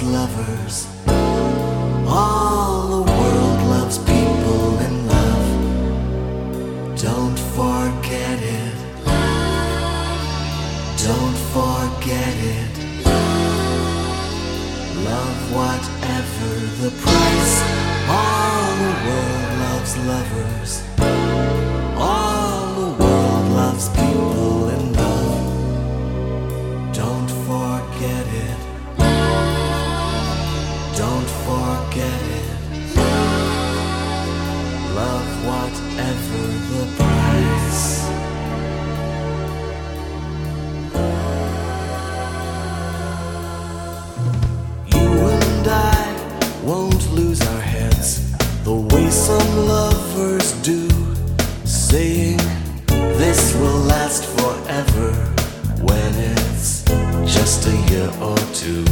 loves lovers. All the world loves people in love. Don't forget it. Don't forget it. Love whatever the price. All the world loves lovers. All the world loves people in love. Don't forget it. Don't forget it. Love whatever the price. You and I won't lose our heads the way some lovers do, saying this will last forever when it's just a year or two.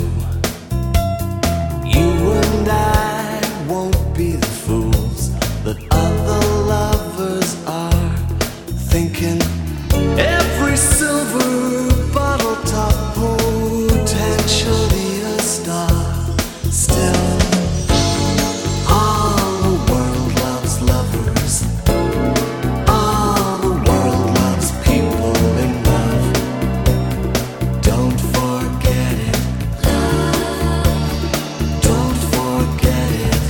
You and I won't be the fools that other lovers are, thinking every silver bottle top potentially a star. Still, all the world loves lovers. All the world loves people in love. Don't forget it. Don't forget it.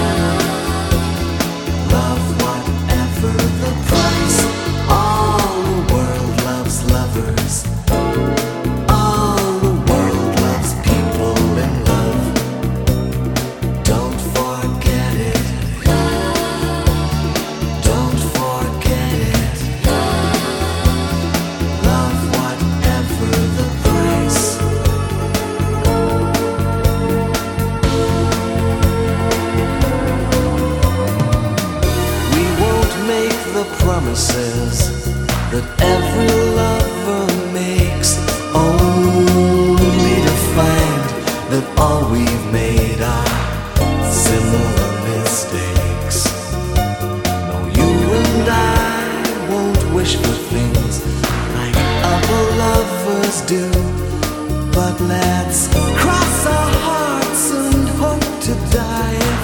Love whatever the price. All the world loves lovers. All the world loves people in love. Don't forget it. Don't forget it. Love whatever the price. We won't make the promises that every lover makes, only to find that all we've made are similar mistakes. No, you and I won't wish for things like other lovers do, but let's cross our hearts and hope to die